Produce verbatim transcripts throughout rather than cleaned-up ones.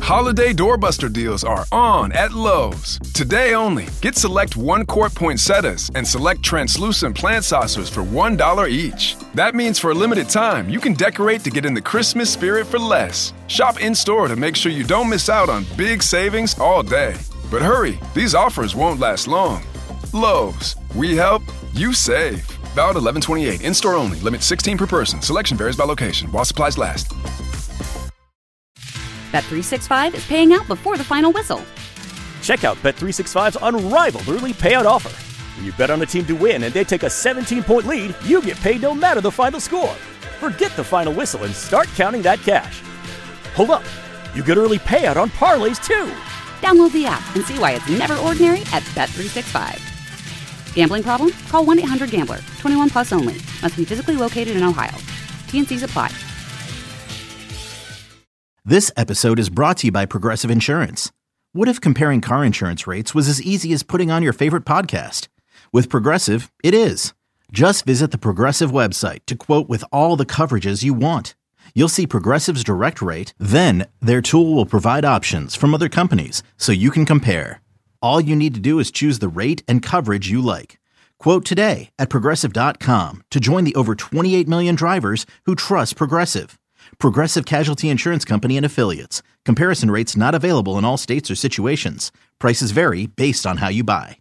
Holiday doorbuster deals are on at Lowe's. Today only, get select one-quart poinsettias and select translucent plant saucers for one dollar each. That means for a limited time, you can decorate to get in the Christmas spirit for less. Shop in-store to make sure you don't miss out on big savings all day. But hurry, these offers won't last long. Lowe's, we help, you save. Valid eleven twenty-eight, in-store only, limit sixteen per person. Selection varies by location, while supplies last. Bet three sixty-five is paying out before the final whistle. Check out Bet three sixty-five's unrivaled early payout offer. When you bet on a team to win and they take a seventeen-point lead, you get paid no matter the final score. Forget the final whistle and start counting that cash. Hold up, you get early payout on parlays too. Download the app and see why it's never ordinary at Bet three sixty-five. Gambling problem? Call one eight hundred gambler. twenty-one plus only. Must be physically located in Ohio. T and Cs apply. This episode is brought to you by Progressive Insurance. What if comparing car insurance rates was as easy as putting on your favorite podcast? With Progressive, it is. Just visit the Progressive website to quote with all the coverages you want. You'll see Progressive's direct rate, then their tool will provide options from other companies so you can compare. All you need to do is choose the rate and coverage you like. Quote today at Progressive dot com to join the over twenty-eight million drivers who trust Progressive. Progressive Casualty Insurance Company and Affiliates. Comparison rates not available in all states or situations. Prices vary based on how you buy.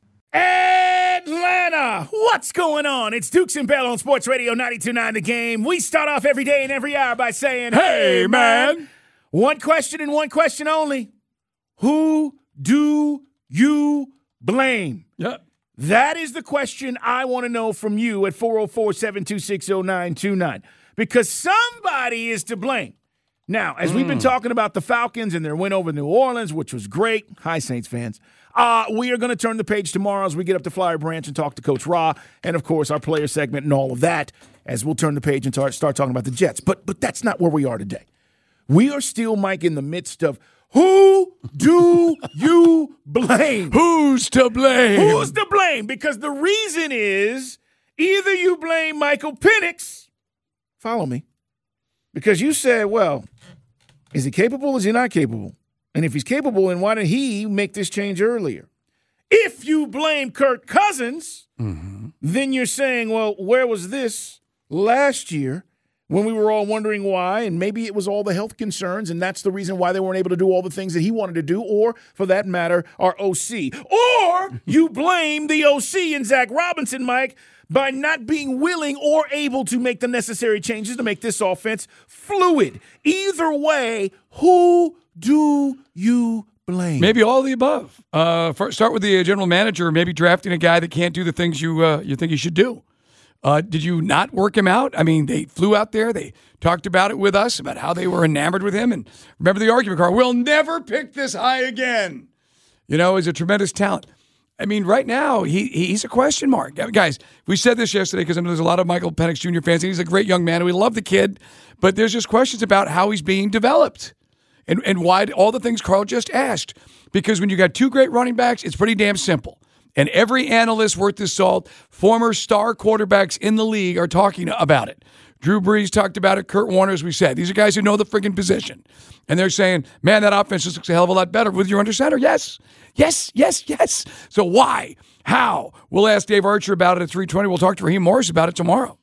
Atlanta, what's going on? It's Dukes and Bell on Sports Radio ninety-two point nine The Game. We start off every day and every hour by saying, hey, man. One question and one question only. Who do you blame? Yep. That is the question I want to know from you at four oh four, seven two six, oh nine two nine. Because somebody is to blame. Now, as mm. we've been talking about the Falcons and their win over New Orleans, which was great. Hi, Saints fans. Uh, we are going to turn the page tomorrow as we get up to Flowery Branch and talk to Coach Ra and, of course, our player segment and all of that as we'll turn the page and start, start talking about the Jets. But but that's not where we are today. We are still, Mike, in the midst of who do you blame? Who's to blame? Who's to blame? Because the reason is either you blame Michael Penix. Follow me. Because you said, well, is he capable or is he not capable? And if he's capable, then why did he make this change earlier? If you blame Kirk Cousins, mm-hmm. then you're saying, well, where was this last year when we were all wondering why? And maybe it was all the health concerns, and that's the reason why they weren't able to do all the things that he wanted to do, or, for that matter, our O C. Or you blame the O C and Zach Robinson, Mike, by not being willing or able to make the necessary changes to make this offense fluid. Either way, who do you blame? Maybe all of the above. Uh, first, start with the general manager, maybe drafting a guy that can't do the things you uh, you think he should do. Uh, did you not work him out? I mean, they flew out there. They talked about it with us, about how they were enamored with him. And remember the argument, Carl, we'll never pick this high again. You know, he's a tremendous talent. I mean, right now, he he's a question mark. Guys, we said this yesterday because I know there's a lot of Michael Penix Junior fans. He's a great young man. We love the kid. But there's just questions about how he's being developed and, and why all the things Carl just asked. Because when you got two great running backs, it's pretty damn simple. And every analyst worth his salt, former star quarterbacks in the league are talking about it. Drew Brees talked about it. Kurt Warner, as we said. These are guys who know the freaking position. And they're saying, man, that offense just looks a hell of a lot better with your under center. Yes. Yes, yes, yes. So why? How? We'll ask Dave Archer about it at three twenty. We'll talk to Raheem Morris about it tomorrow.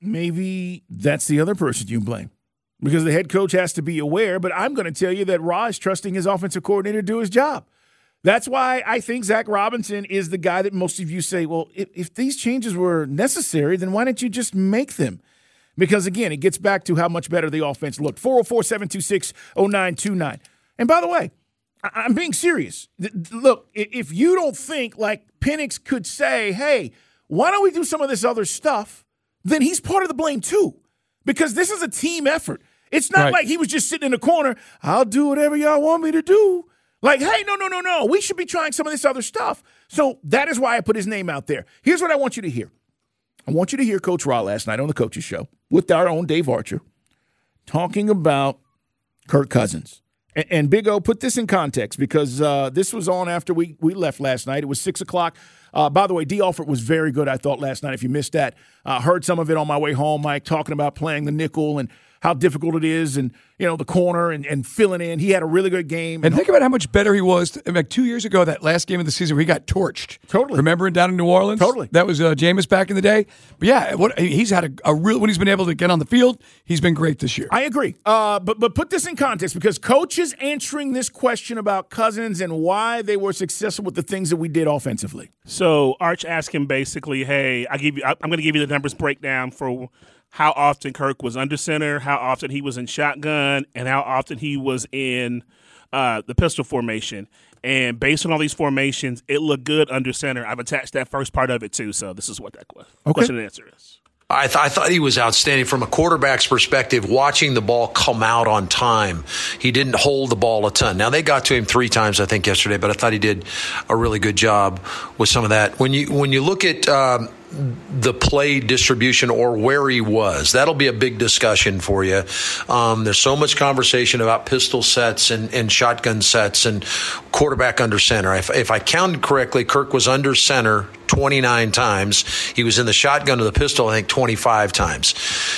Maybe that's the other person you blame. Because the head coach has to be aware. But I'm going to tell you that Ra is trusting his offensive coordinator to do his job. That's why I think Zach Robinson is the guy that most of you say, well, if, if these changes were necessary, then why didn't you just make them? Because, again, it gets back to how much better the offense looked. four oh four, seven two six, oh nine two nine. And by the way, I- I'm being serious. Look, if you don't think like Penix could say, hey, why don't we do some of this other stuff, then he's part of the blame too. Because this is a team effort. It's not right. like he was just sitting in the corner, I'll do whatever y'all want me to do. Like, hey, no, no, no, no. We should be trying some of this other stuff. So that is why I put his name out there. Here's what I want you to hear. I want you to hear Coach Ra last night on the Coaches Show with our own Dave Archer talking about Kirk Cousins. And, and Big O, put this in context because uh, this was on after we, we left last night. It was six o'clock. Uh, by the way, D. Alford was very good, I thought, last night. If you missed that, uh, heard some of it on my way home, Mike, talking about playing the nickel and how difficult it is, and you know the corner and, and filling in. He had a really good game. And think about how much better he was. Like two years ago, that last game of the season where he got torched. Totally. Remember down in New Orleans? Totally. That was uh, Jameis back in the day. But yeah, what, he's had a, a real when he's been able to get on the field. He's been great this year. I agree. Uh, but but put this in context, because Coach is answering this question about Cousins and why they were successful with the things that we did offensively. So Arch asked him basically, "Hey, I give you. I'm going to give you the numbers breakdown for how often Kirk was under center, how often he was in shotgun, and how often he was in uh, the pistol formation. And based on all these formations, it looked good under center. I've attached that first part of it too. So this is what that question, okay. question and answer is." I, th- I thought he was outstanding from a quarterback's perspective, watching the ball come out on time. He didn't hold the ball a ton. Now, they got to him three times, I think, yesterday, but I thought he did a really good job with some of that. When you when you look at um, the play distribution or where he was, that'll be a big discussion for you. Um, there's so much conversation about pistol sets and, and shotgun sets and quarterback under center. If, if I counted correctly, Kirk was under center twenty-nine times. He was in the shotgun to the pistol, I think, twenty-five times.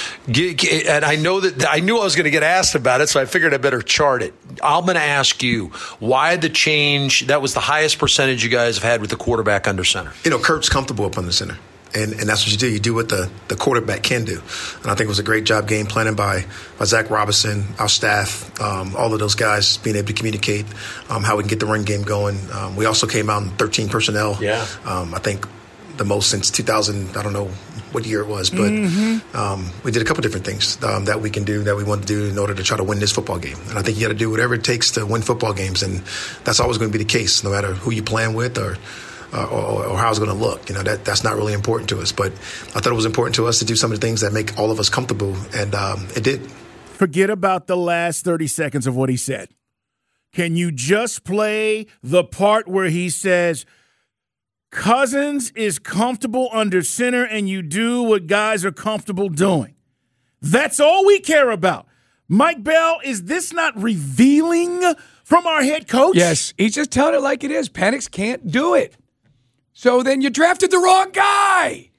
And I know that I knew I was going to get asked about it, so I figured I better chart it. I'm going to ask you, why the change? That was the highest percentage you guys have had with the quarterback under center. You know, Kirk's comfortable up under center. And and that's what you do. You do what the, the quarterback can do. And I think it was a great job game planning by, by Zach Robinson, our staff, um, all of those guys being able to communicate um, how we can get the run game going. Um, we also came out in thirteen personnel. Yeah. Um, I think the most since two thousand, I don't know what year it was, but mm-hmm. um, we did a couple different things um, that we can do, that we want to do in order to try to win this football game. And I think you got to do whatever it takes to win football games. And that's always going to be the case, no matter who you're playing with or Uh, or, or how it's going to look. You know, that that's not really important to us. But I thought it was important to us to do some of the things that make all of us comfortable, and um, it did. Forget about the last thirty seconds of what he said. Can you just play the part where he says, Cousins is comfortable under center and you do what guys are comfortable doing? That's all we care about. Mike Bell, is this not revealing from our head coach? Yes, he's just telling it like it is. Penix can't do it. So then you drafted the wrong guy.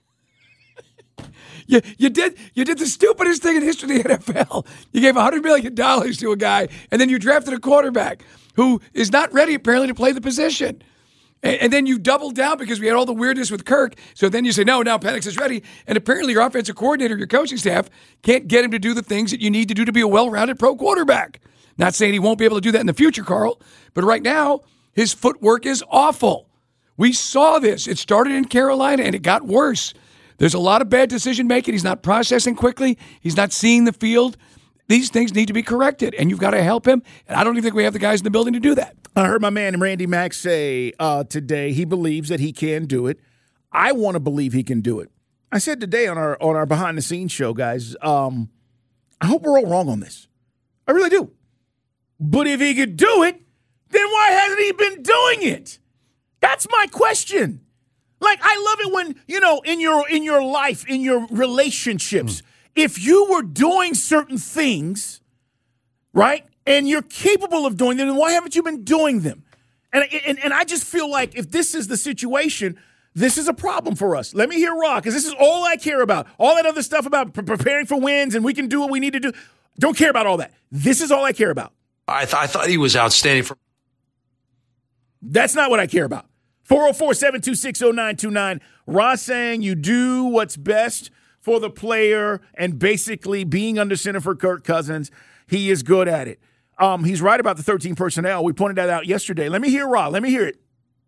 you you did you did the stupidest thing in the history of the N F L. You gave one hundred million dollars to a guy, and then you drafted a quarterback who is not ready, apparently, to play the position. And, and then you doubled down because we had all the weirdness with Kirk. So then you say, no, now Penix is ready. And apparently your offensive coordinator, your coaching staff, can't get him to do the things that you need to do to be a well-rounded pro quarterback. Not saying he won't be able to do that in the future, Carl, but right now his footwork is awful. We saw this. It started in Carolina, and it got worse. There's a lot of bad decision-making. He's not processing quickly. He's not seeing the field. These things need to be corrected, and you've got to help him. And I don't even think we have the guys in the building to do that. I heard my man Randy Mack say uh, today he believes that he can do it. I want to believe he can do it. I said today on our on our behind-the-scenes show, guys, um, I hope we're all wrong on this. I really do. But if he could do it, then why hasn't he been doing it? That's my question. Like, I love it when, you know, in your in your life, in your relationships, mm. if you were doing certain things, right, and you're capable of doing them, then why haven't you been doing them? And, and, and I just feel like if this is the situation, this is a problem for us. Let me hear Raw, because this is all I care about. All that other stuff about pre- preparing for wins and we can do what we need to do. Don't care about all that. This is all I care about. I, th- I thought he was outstanding. For- That's not what I care about. four oh four, seven two six, oh nine two nine. Ross saying you do what's best for the player, and basically being under center for Kirk Cousins, he is good at it. Um, he's right about the thirteen personnel. We pointed that out yesterday. Let me hear Raw. Let me hear it.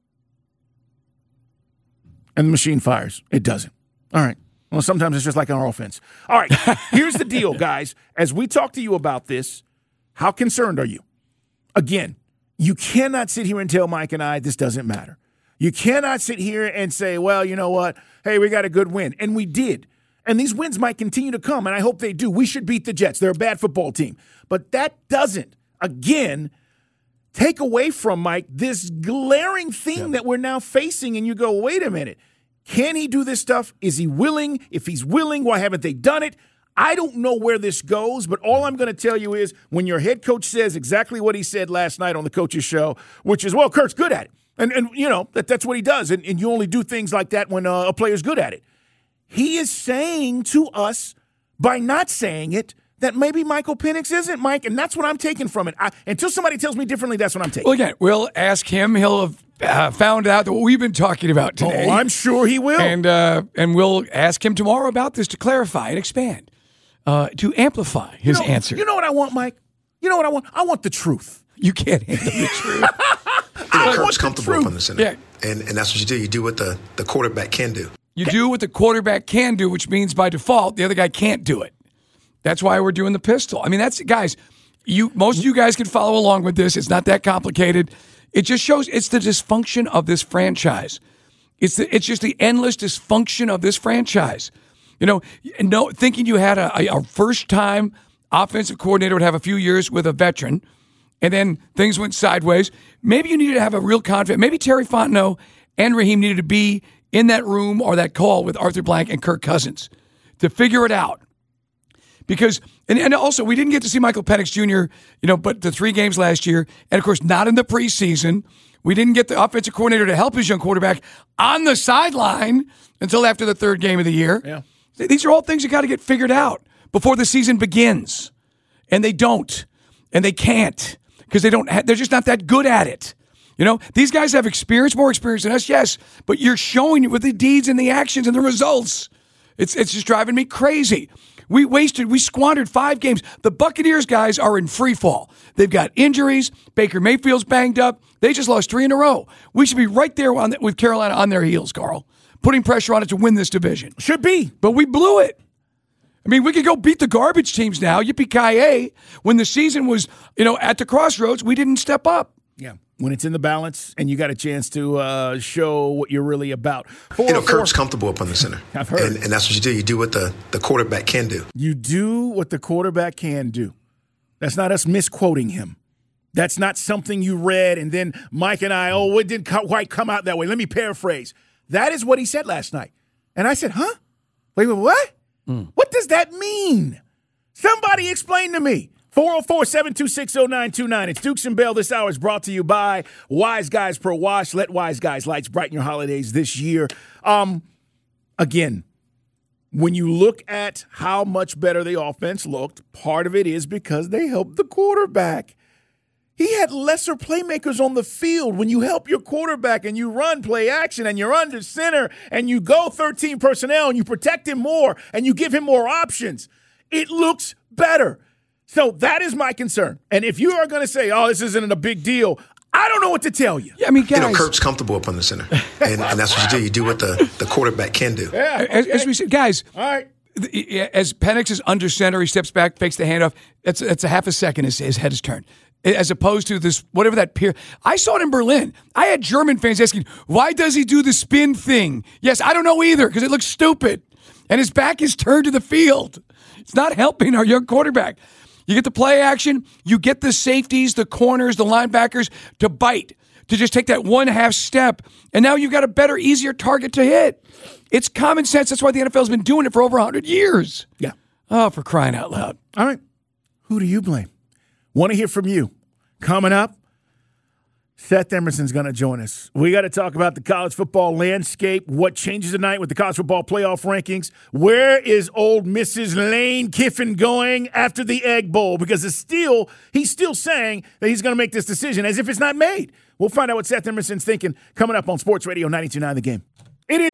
And the machine fires. It doesn't. All right. Well, sometimes it's just like our offense. All right. Here's the deal, guys. As we talk to you about this, how concerned are you? Again, you cannot sit here and tell Mike and I this doesn't matter. You cannot sit here and say, well, you know what? Hey, we got a good win. And we did. And these wins might continue to come, and I hope they do. We should beat the Jets. They're a bad football team. But that doesn't, again, take away from Mike this glaring thing yeah. that we're now facing, and you go, wait a minute. Can he do this stuff? Is he willing? If he's willing, why haven't they done it? I don't know where this goes, but all I'm going to tell you is when your head coach says exactly what he said last night on the coach's show, which is, well, Kirk's good at it. And, and you know, that, that's what he does. And, and you only do things like that when uh, a player's good at it. He is saying to us, by not saying it, that maybe Michael Penix isn't, Mike, and that's what I'm taking from it. I, until somebody tells me differently, that's what I'm taking. Well, again, we'll ask him. He'll have uh, found out that what we've been talking about today. Oh, I'm sure he will. And uh, and we'll ask him tomorrow about this to clarify and expand, uh, to amplify his you know, answer. You know what I want, Mike? You know what I want? I want the truth. You can't handle the truth. I Kirk's comfortable up on the center. Yeah. And, and that's what you do. You do what the, the quarterback can do. You do what the quarterback can do, which means by default, the other guy can't do it. That's why we're doing the pistol. I mean, that's, guys, you most of you guys can follow along with this. It's not that complicated. It just shows it's the dysfunction of this franchise. It's the, it's just the endless dysfunction of this franchise. You know, no, thinking you had a, a first-time offensive coordinator would have a few years with a veteran, and then things went sideways. Maybe you needed to have a real confidence. Maybe Terry Fontenot and Raheem needed to be in that room or that call with Arthur Blank and Kirk Cousins to figure it out. Because, and, and also, we didn't get to see Michael Penix Junior, you know, but the three games last year, and of course, not in the preseason. We didn't get the offensive coordinator to help his young quarterback on the sideline until after the third game of the year. Yeah. These are all things you got to get figured out before the season begins. And they don't. And they can't. Because they don't, ha- they're just not that good at it. You know, these guys have experience, more experience than us, yes, but you're showing it with the deeds and the actions and the results. It's it's just driving me crazy. We wasted, we squandered five games. The Buccaneers guys are in free fall. They've got injuries. Baker Mayfield's banged up. They just lost three in a row. We should be right there on the, with Carolina on their heels, Carl, putting pressure on it to win this division. Should be. But we blew it. I mean, we could go beat the garbage teams now. Yippee-ki-yay. When the season was, you know, at the crossroads, we didn't step up. Yeah. When it's in the balance and you got a chance to uh, show what you're really about. Four you know, Kirk's comfortable up on the center. I've heard. And, and that's what you do. You do what the, the quarterback can do. You do what the quarterback can do. That's not us misquoting him. That's not something you read and then Mike and I, oh, it didn't quite come out that way. Let me paraphrase. That is what he said last night. And I said, huh? Wait, wait, what? Mm. What does that mean? Somebody explain to me. four oh four, seven two six, oh nine two nine. It's Dukes and Bell. This hour is brought to you by Wise Guys Pro Wash. Let Wise Guys lights brighten your holidays this year. Um, again, when you look at how much better the offense looked, part of it is because they helped the quarterback. He had lesser playmakers on the field. When you help your quarterback and you run play action and you're under center and you go thirteen personnel and you protect him more and you give him more options, it looks better. So that is my concern. And if you are going to say, oh, this isn't a big deal, I don't know what to tell you. Yeah, I mean, guys. You know, Kirk's comfortable up on the center. And, and that's what you do. You do what the, the quarterback can do. Yeah, okay. as, as we said, guys. All right. As Penix is under center, he steps back, fakes the handoff. That's that's a half a second. His, his head is turned, as opposed to this whatever that peer. I saw it in Berlin. I had German fans asking, "Why does he do the spin thing?" Yes, I don't know either because it looks stupid, and his back is turned to the field. It's not helping our young quarterback. You get the play action. You get the safeties, the corners, the linebackers to bite, to just take that one half step, and now you've got a better, easier target to hit. It's common sense. That's why the N F L has been doing it for over one hundred years. Yeah. Oh, for crying out loud. All right. Who do you blame? Want to hear from you. Coming up, Seth Emerson's going to join us. We got to talk about the college football landscape, what changes tonight with the college football playoff rankings. Where is old Missus Lane Kiffin going after the Egg Bowl? Because it's still, he's still saying that he's going to make this decision as if it's not made. We'll find out what Seth Emerson's thinking coming up on Sports Radio ninety-two point nine The Game. It is.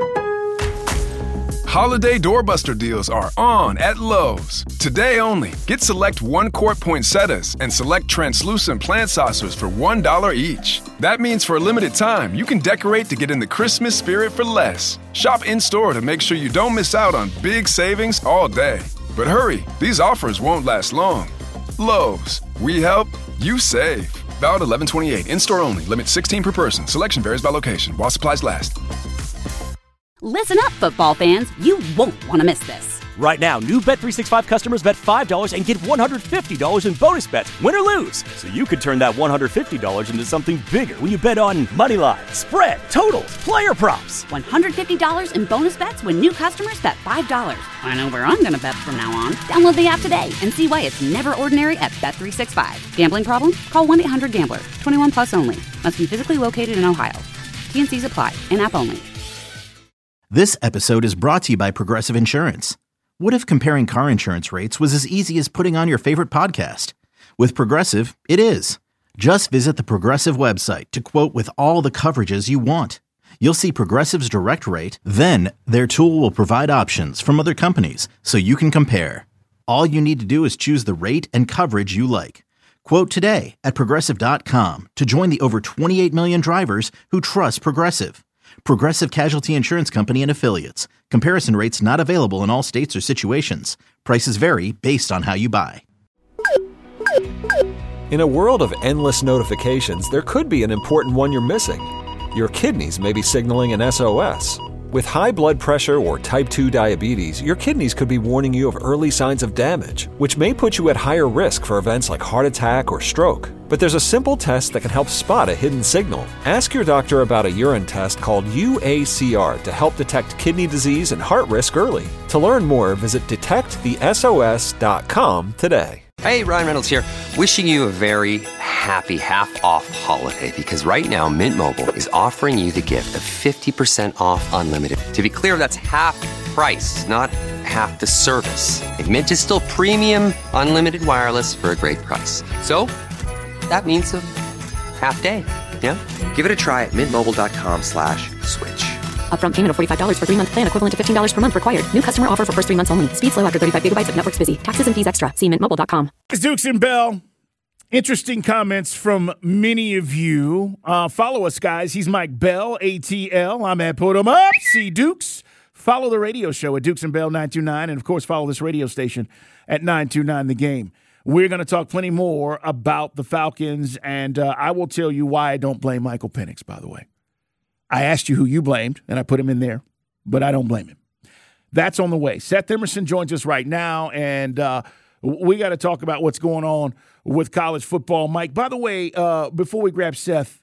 Holiday doorbuster deals are on at Lowe's. Today only, get select one-quart poinsettias and select translucent plant saucers for one dollar each. That means for a limited time, you can decorate to get in the Christmas spirit for less. Shop in-store to make sure you don't miss out on big savings all day. But hurry, these offers won't last long. Lowe's, we help, you save. Valid eleven twenty-eight, in-store only, limit sixteen per person. Selection varies by location, while supplies last. Listen up, football fans. You won't want to miss this. Right now, new Bet three sixty-five customers bet five dollars and get one hundred fifty dollars in bonus bets, win or lose. So you could turn that one hundred fifty dollars into something bigger when you bet on money line, spread, totals, player props. one hundred fifty dollars in bonus bets when new customers bet five dollars. I know where I'm going to bet from now on. Download the app today and see why it's never ordinary at Bet three sixty-five. Gambling problem? Call one eight hundred gambler. twenty-one plus only. Must be physically located in Ohio. T N Cs apply. In-app only. This episode is brought to you by Progressive Insurance. What if comparing car insurance rates was as easy as putting on your favorite podcast? With Progressive, it is. Just visit the Progressive website to quote with all the coverages you want. You'll see Progressive's direct rate, then their tool will provide options from other companies so you can compare. All you need to do is choose the rate and coverage you like. Quote today at Progressive dot com to join the over twenty-eight million drivers who trust Progressive. Progressive Casualty Insurance Company and Affiliates. Comparison rates not available in all states or situations. Prices vary based on how you buy. In a world of endless notifications, there could be an important one you're missing. Your kidneys may be signaling an S O S. With high blood pressure or type two diabetes, your kidneys could be warning you of early signs of damage, which may put you at higher risk for events like heart attack or stroke. But there's a simple test that can help spot a hidden signal. Ask your doctor about a urine test called U A C R to help detect kidney disease and heart risk early. To learn more, visit detect the S O S dot com today. Hey, Ryan Reynolds here, wishing you a very happy half-off holiday, because right now Mint Mobile is offering you the gift of fifty percent off unlimited. To be clear, that's half price, not half the service. And Mint is still premium unlimited wireless for a great price. So, that means a half day, yeah? Give it a try at mintmobile.com slash switch. Upfront payment of forty-five dollars for three-month plan equivalent to fifteen dollars per month required. New customer offer for first three months only. Speed slow after thirty-five gigabytes if network's busy. Taxes and fees extra. See mint mobile dot com. It's Dukes and Bell. Interesting comments from many of you. Uh, follow us, guys. He's Mike Bell, A T L. I'm at Put 'em Up, C Dukes. Follow the radio show at Dukes and Bell nine two nine. And, of course, follow this radio station at nine two nine The Game. We're going to talk plenty more about the Falcons, and uh, I will tell you why I don't blame Michael Penix, by the way. I asked you who you blamed, and I put him in there, but I don't blame him. That's on the way. Seth Emerson joins us right now, and uh, we got to talk about what's going on with college football. Mike, by the way, uh, before we grab Seth,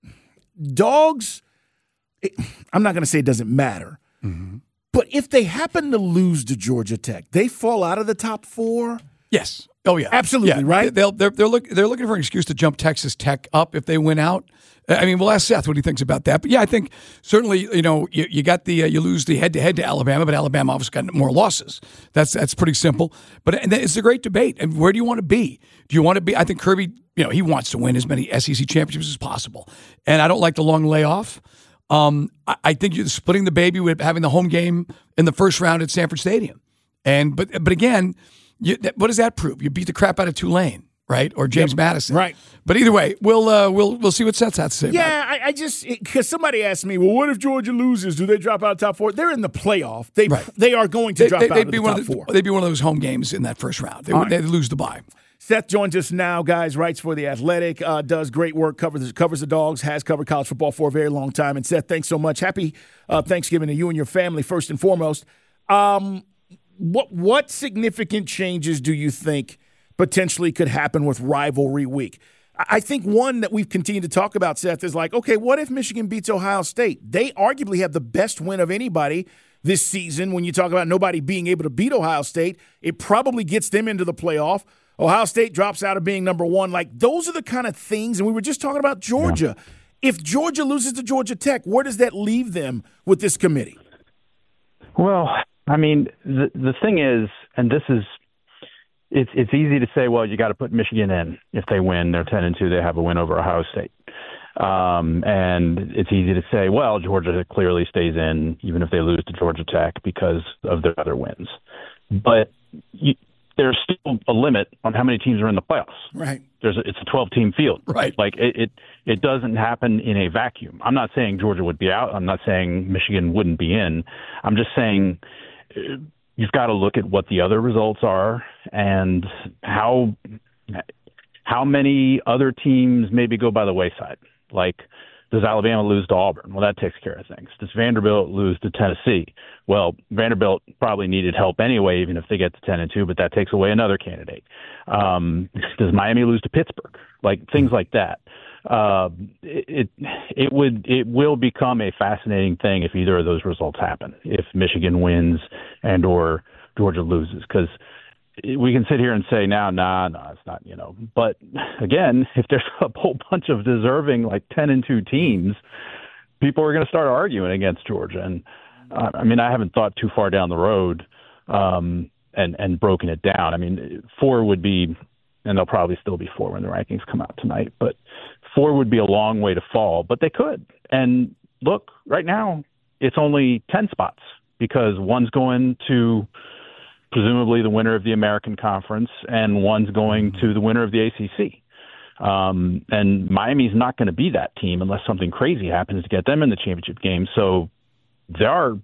dogs, it, I'm not going to say it doesn't matter, mm-hmm. but if they happen to lose to Georgia Tech, they fall out of the top four? Yes. Oh, yeah. Absolutely, yeah. right? They'll, they're, they're, look, they're looking for an excuse to jump Texas Tech up if they win out. I mean, we'll ask Seth what he thinks about that. But, yeah, I think certainly, you know, you, you got the uh, – you lose the head-to-head to Alabama, but Alabama obviously got more losses. That's that's pretty simple. But and it's a great debate. And where do you want to be? Do you want to be – I think Kirby, you know, he wants to win as many S E C championships as possible. And I don't like the long layoff. Um, I, I think you're splitting the baby with having the home game in the first round at Sanford Stadium. And But, but again, you, what does that prove? You beat the crap out of Tulane. Right, or James yep. Madison, right? But either way, we'll uh, we'll we'll see what Seth has to say. Yeah, about it. I, I just because somebody asked me, well, what if Georgia loses? Do they drop out of top four? They're in the playoff. They right. they are going to they, drop they, out they'd of be the one top of the, four. They'd be one of those home games in that first round. They would right. lose the bye. Seth joins us now, guys. Writes for The Athletic, uh, does great work, covers covers the Dogs, has covered college football for a very long time. And Seth, thanks so much. Happy uh, Thanksgiving to you and your family, first and foremost. Um, what what significant changes do you think potentially could happen with rivalry week? I think one that we've continued to talk about, Seth, is like, okay, what if Michigan beats Ohio State? They arguably have the best win of anybody this season. When you talk about nobody being able to beat Ohio State, it probably gets them into the playoff. Ohio State drops out of being number one. Like, those are the kind of things, and we were just talking about Georgia. Yeah. If Georgia loses to Georgia Tech, where does that leave them with this committee? Well, I mean, the the thing is, and this is, It's it's easy to say, well, you got to put Michigan in. If they win, they're ten and two. They have a win over Ohio State. Um, and it's easy to say, well, Georgia clearly stays in, even if they lose to Georgia Tech because of their other wins. But you, there's still a limit on how many teams are in the playoffs. Right. There's a, it's a twelve-team field. Right. Like it, it it doesn't happen in a vacuum. I'm not saying Georgia would be out. I'm not saying Michigan wouldn't be in. I'm just saying. Uh, You've got to look at what the other results are and how how many other teams maybe go by the wayside. Like, does Alabama lose to Auburn? Well, that takes care of things. Does Vanderbilt lose to Tennessee? Well, Vanderbilt probably needed help anyway, even if they get to ten and two, but that takes away another candidate. Um, does Miami lose to Pittsburgh? Like, things like that. Uh, it it would it will become a fascinating thing if either of those results happen. If Michigan wins and or Georgia loses, because we can sit here and say now, nah, nah, it's not, you know. But again, if there's a whole bunch of deserving like ten and two teams, people are going to start arguing against Georgia. And uh, I mean, I haven't thought too far down the road um, and and broken it down. I mean, four would be, and they'll probably still be four when the rankings come out tonight, but four would be a long way to fall, but they could. And look, right now it's only ten spots because one's going to presumably the winner of the American Conference and one's going to the winner of the A C C. Um, and Miami's not going to be that team unless something crazy happens to get them in the championship game. So there are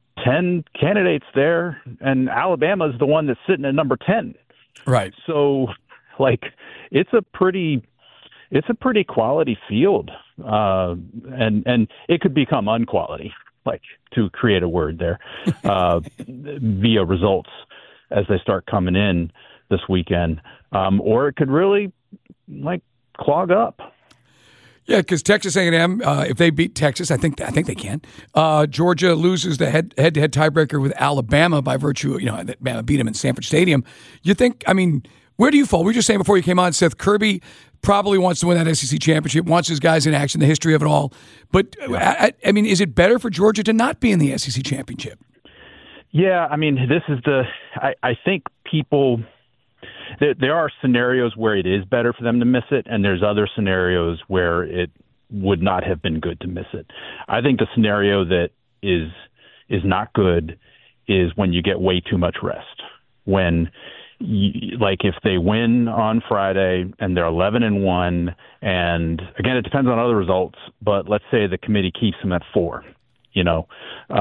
ten candidates there, and Alabama is the one that's sitting at number ten. Right. So, like, it's a pretty, it's a pretty quality field, uh, and and it could become unquality, like to create a word there, uh, via results as they start coming in this weekend, um, or it could really like clog up. Yeah, because Texas A and M, uh, if they beat Texas, I think I think they can. Uh, Georgia loses the head head to head tiebreaker with Alabama by virtue of, you know, that Alabama beat them in Sanford Stadium. You think? I mean, where do you fall? We were just saying before you came on, Seth, Kirby probably wants to win that S E C championship, wants his guys in action, the history of it all. But yeah. I, I mean, is it better for Georgia to not be in the S E C championship? Yeah, I mean, this is the. I, I think people. There, there are scenarios where it is better for them to miss it, and there's other scenarios where it would not have been good to miss it. I think the scenario that is is not good is when you get way too much rest. When, you, like, if they win on Friday and they're eleven and one, and again, it depends on other results, but let's say the committee keeps them at four. You know,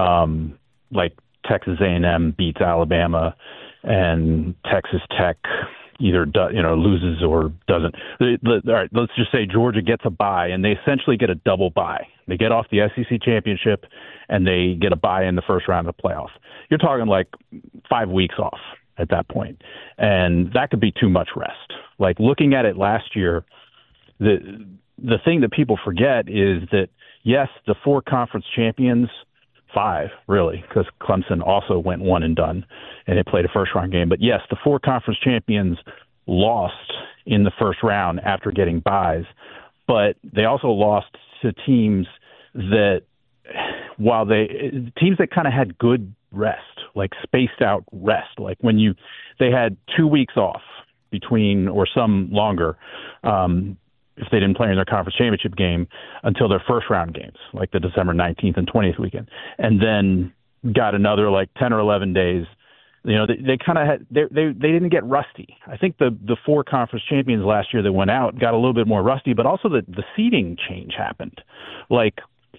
um, like Texas A and M beats Alabama, and Texas Tech either do, you know loses or doesn't. All right, let's just say Georgia gets a bye, and they essentially get a double bye. They get off the S E C championship, and they get a bye in the first round of the playoff. You're talking like five weeks off at that point, and that could be too much rest. Like looking at it last year, the the thing that people forget is that yes, the four conference champions. Five, really, because Clemson also went one and done, and they played a first-round game. But, yes, the four conference champions lost in the first round after getting byes, but they also lost to teams that, while they – teams that kind of had good rest, like spaced-out rest. Like when you – they had two weeks off between – or some longer um, – if they didn't play in their conference championship game until their first round games, like the December nineteenth and twentieth weekend, and then got another like ten or eleven days. You know, they, they kind of had, they, they, they didn't get rusty. I think the, the four conference champions last year that went out got a little bit more rusty, but also the, the seeding change happened. Like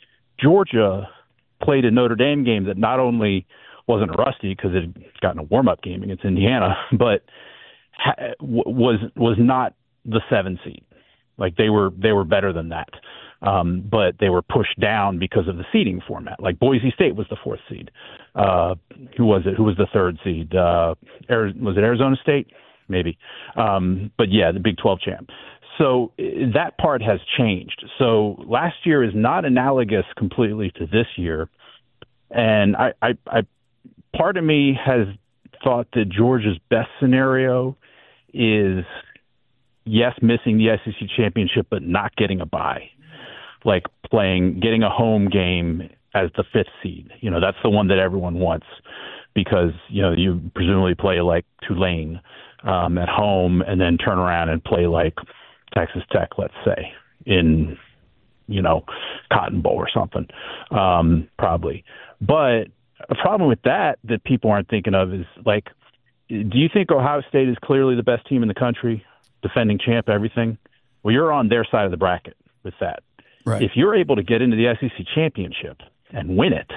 Georgia played a Notre Dame game that not only wasn't rusty because it had gotten a warm up game against Indiana, but ha- was, was not the seven seed. Like they were, they were better than that, um, but they were pushed down because of the seeding format. Like Boise State was the fourth seed. Uh, who was it? Who was the third seed? Uh, was it Arizona State? Maybe. Um, but yeah, the Big twelve champ. So that part has changed. So last year is not analogous completely to this year, and I, I, I part of me has thought that Georgia's best scenario is. Yes, missing the S E C championship, but not getting a bye, like playing, getting a home game as the fifth seed. You know, that's the one that everyone wants because, you know, you presumably play like Tulane um, at home and then turn around and play like Texas Tech, let's say, in, you know, Cotton Bowl or something, um, probably. But a problem with that that people aren't thinking of is, like, do you think Ohio State is clearly the best team in the country? Defending champ, everything. Well, you're on their side of the bracket with that. Right. If you're able to get into the S E C championship and win it,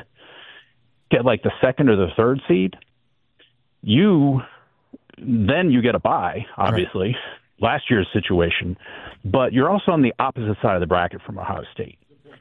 get like the second or the third seed, you then you get a bye, obviously, right. Last year's situation, but you're also on the opposite side of the bracket from Ohio State.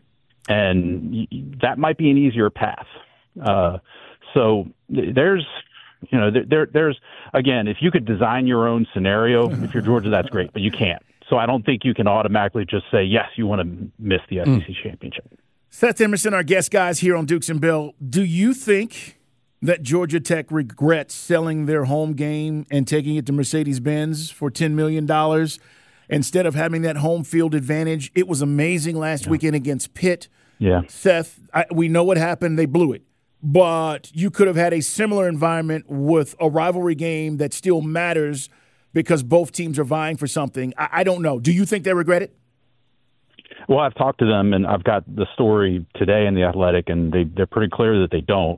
And that might be an easier path. Uh, so there's, You know, there, there, there's, again, if you could design your own scenario, if you're Georgia, that's great, but you can't. So I don't think you can automatically just say, yes, you want to miss the S E C mm. championship. Seth Emerson, our guest guys here on Dukes and Bill. Do you think that Georgia Tech regrets selling their home game and taking it to Mercedes-Benz for ten million dollars instead of having that home field advantage? It was amazing last yeah. weekend against Pitt. Yeah. Seth, I, we know what happened. They blew it. but you could have had a similar environment with a rivalry game that still matters because both teams are vying for something. I, I don't know. Do you think they regret it? Well, I've talked to them, and I've got the story today in The Athletic, and they, they're pretty clear that they don't.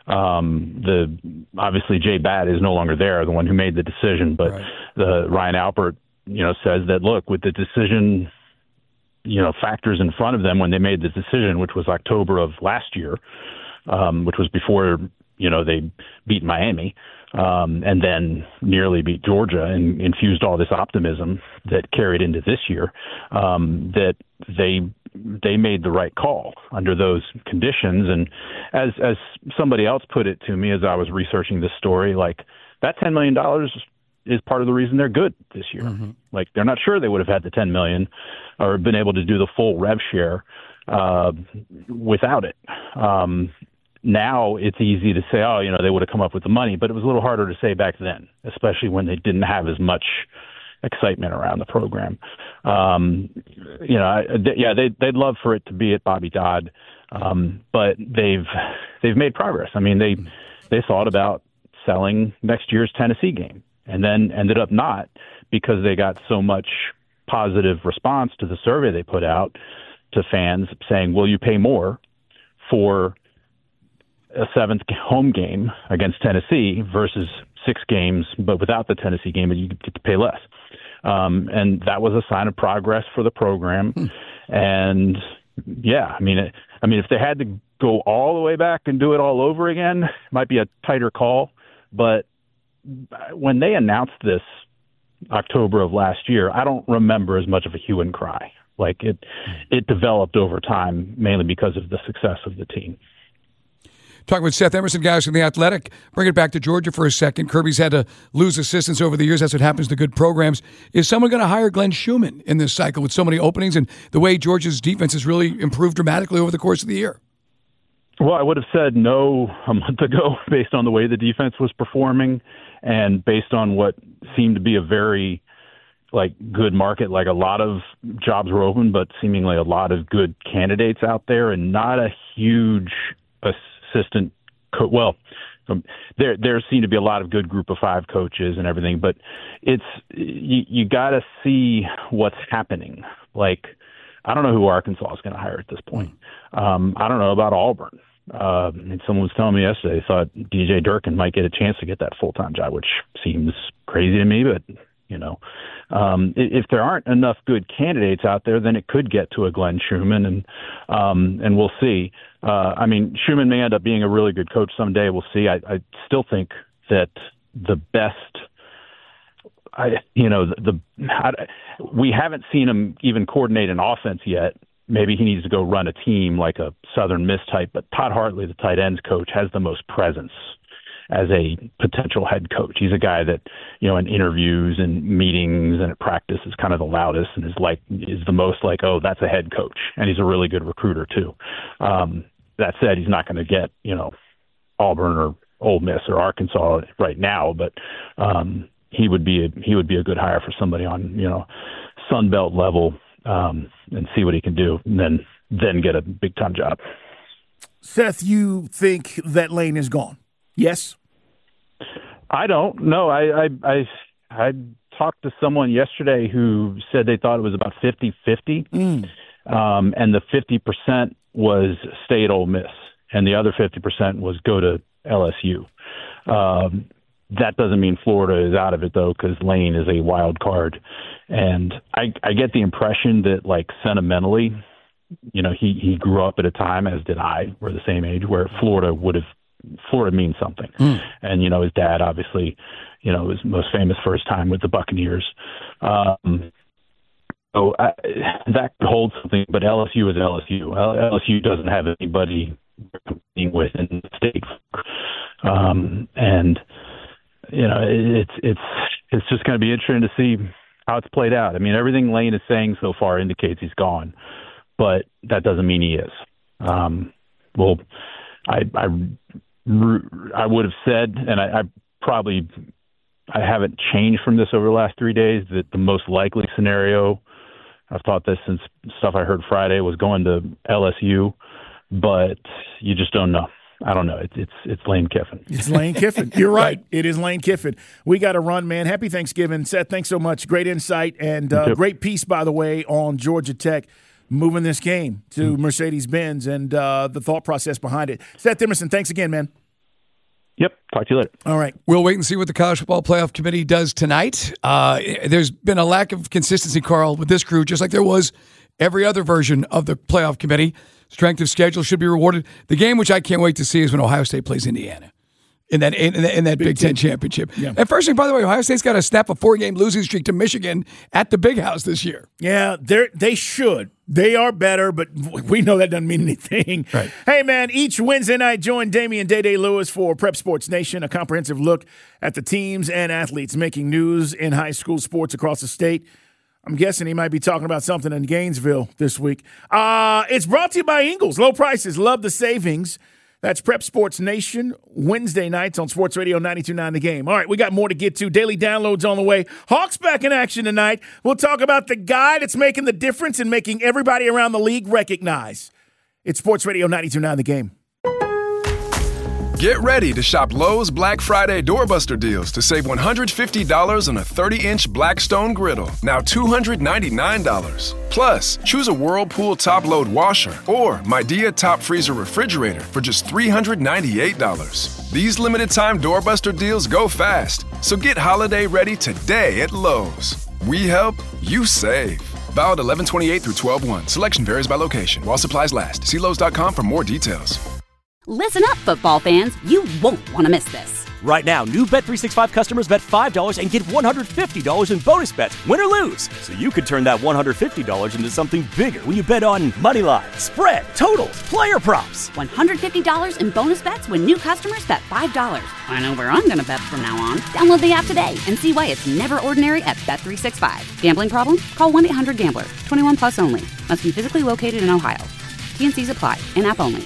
Um, the obviously, Jay Batt is no longer there, the one who made the decision, but right. the Ryan Alpert, you know, says that, look, with the decision, you know, factors in front of them when they made the decision, which was October of last year, um, which was before, you know, they beat Miami, um, and then nearly beat Georgia and infused all this optimism that carried into this year, um, that they they made the right call under those conditions. And as as somebody else put it to me as I was researching this story, like that ten million dollars is part of the reason they're good this year. Mm-hmm. Like they're not sure they would have had the ten million dollars or been able to do the full rev share uh, without it. Um, Now it's easy to say, oh, you know, they would have come up with the money, but it was a little harder to say back then, especially when they didn't have as much excitement around the program. Um, you know, th- yeah, they, they'd love for it to be at Bobby Dodd, um, but they've they've made progress. I mean, they they thought about selling next year's Tennessee game and then ended up not because they got so much positive response to the survey they put out to fans saying, will you pay more for a seventh home game against Tennessee versus six games, but without the Tennessee game, you get to pay less. Um, and that was a sign of progress for the program. Hmm. And yeah, I mean, it, I mean, if they had to go all the way back and do it all over again, it might be a tighter call. But when they announced this October of last year, I don't remember as much of a hue and cry. Like it, it developed over time, mainly because of the success of the team. Talking with Seth Emerson, guys from The Athletic. Bring it back to Georgia for a second. Kirby's had to lose assistants over the years. That's what happens to good programs. Is someone going to hire Glenn Schumann in this cycle with so many openings and the way Georgia's defense has really improved dramatically over the course of the year? Well, I would have said no a month ago based on the way the defense was performing and based on what seemed to be a very like good market. Like a lot of jobs were open, but seemingly a lot of good candidates out there and not a huge assistant co- well um, there there seem to be a lot of good group of five coaches and everything, but it's you, you got to see what's happening. Like I don't know who Arkansas is going to hire at this point. um I don't know about Auburn. Uh, and someone was telling me yesterday they thought D J Durkin might get a chance to get that full-time job, which seems crazy to me, but you know, um, if there aren't enough good candidates out there, then it could get to a Glenn Schumann, and um, and we'll see. Uh, I mean, Schumann may end up being a really good coach someday. We'll see. I, I still think that the best, I you know, the, the I, we haven't seen him even coordinate an offense yet. Maybe he needs to go run a team like a Southern Miss type. But Todd Hartley, the tight ends coach, has the most presence as a potential head coach. He's a guy that, you know, in interviews and meetings and at practice is kind of the loudest and is like is the most like, oh, that's a head coach. And he's a really good recruiter too. Um, that said, he's not going to get, you know, Auburn or Ole Miss or Arkansas right now, but um, he would be a, he would be a good hire for somebody on, you know, Sun Belt level um, and see what he can do, and then then get a big time job. Seth, you think that lane is gone? Yes. I don't know. I, I I I talked to someone yesterday who said they thought it was about fifty-fifty, mm. um, and the fifty percent was stay at Ole Miss, and the other fifty percent was go to L S U. Um, that doesn't mean Florida is out of it, though, because Lane is a wild card. And I, I get the impression that, like, sentimentally, you know, he, he grew up at a time, as did I, we're the same age, where Florida would have Florida means something. Mm. And, you know, his dad obviously, you know, was most famous for his time with the Buccaneers. Um, so I, that holds something, but L S U is L S U. L S U doesn't have anybody competing with in the state. Um, and, you know, it's, it's, it's just going to be interesting to see how it's played out. I mean, everything Lane is saying so far indicates he's gone, but that doesn't mean he is. Um, well, I, I, I would have said, and I, I probably I haven't changed from this over the last three days, that the most likely scenario, I've thought this since stuff I heard Friday, was going to L S U, but you just don't know. I don't know. It's it's it's Lane Kiffin. It's Lane Kiffin. You're right. It is Lane Kiffin. We got to run, man. Happy Thanksgiving, Seth. Thanks so much. Great insight and uh, great piece, by the way, on Georgia Tech moving this game to mm-hmm. Mercedes-Benz and uh, the thought process behind it. Seth Emerson, thanks again, man. Yep. Talk to you later. All right. We'll wait and see what the College Football Playoff Committee does tonight. Uh, there's been a lack of consistency, Carl, with this crew, just like there was every other version of the playoff committee. Strength of schedule should be rewarded. The game, which I can't wait to see, is when Ohio State plays Indiana in that in, in that Big, Big Ten championship. Yeah. And first thing, by the way, Ohio State's got to snap a four-game losing streak to Michigan at the Big House this year. Yeah, they they should. They are better, but we know that doesn't mean anything. Right. Hey, man, each Wednesday night, join Damian Day-Day Lewis for Prep Sports Nation, a comprehensive look at the teams and athletes making news in high school sports across the state. I'm guessing he might be talking about something in Gainesville this week. Uh, it's brought to you by Ingles. Low prices, love the savings. That's Prep Sports Nation, Wednesday nights on Sports Radio ninety-two point nine The Game. All right, we got more to get to. Daily downloads on the way. Hawks back in action tonight. We'll talk about the guy that's making the difference and making everybody around the league recognize. It's Sports Radio ninety-two point nine The Game. Get ready to shop Lowe's Black Friday doorbuster deals to save one hundred fifty dollars on a thirty-inch Blackstone griddle, now two hundred ninety-nine dollars. Plus, choose a Whirlpool top-load washer or Midea top freezer refrigerator for just three hundred ninety-eight dollars. These limited-time doorbuster deals go fast, so get holiday ready today at Lowe's. We help, you save. Valid eleven twenty-eight through twelve one. Selection varies by location. While supplies last. See Lowe's dot com for more details. Listen up, football fans. You won't want to miss this. Right now, new Bet three sixty-five customers bet five dollars and get one hundred fifty dollars in bonus bets, win or lose. So you could turn that one hundred fifty dollars into something bigger when you bet on money line, spread, totals, player props. one hundred fifty dollars in bonus bets when new customers bet five dollars. I know where I'm going to bet from now on. Download the app today and see why it's never ordinary at Bet three sixty-five. Gambling problem? Call one eight hundred gambler. twenty-one plus only. Must be physically located in Ohio. T N Cs apply. In-app only.